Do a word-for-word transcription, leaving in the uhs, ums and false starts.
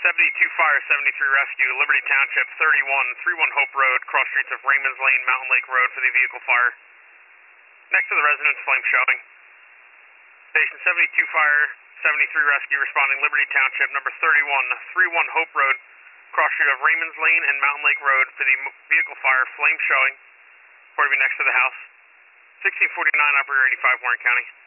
seventy-two Fire, seventy-three Rescue, Liberty Township, thirty-one, thirty-one Hope Road, cross streets of Raymond's Lane, Mountain Lake Road for the vehicle fire. Next to the residence, flame showing. Station seventy-two Fire, seventy-three Rescue responding Liberty Township, number thirty-one, thirty-one Hope Road, cross street of Raymond's Lane and Mountain Lake Road for the vehicle fire, flame showing. Report to be next to the house. sixteen forty-nine, operator eighty-five, Warren County.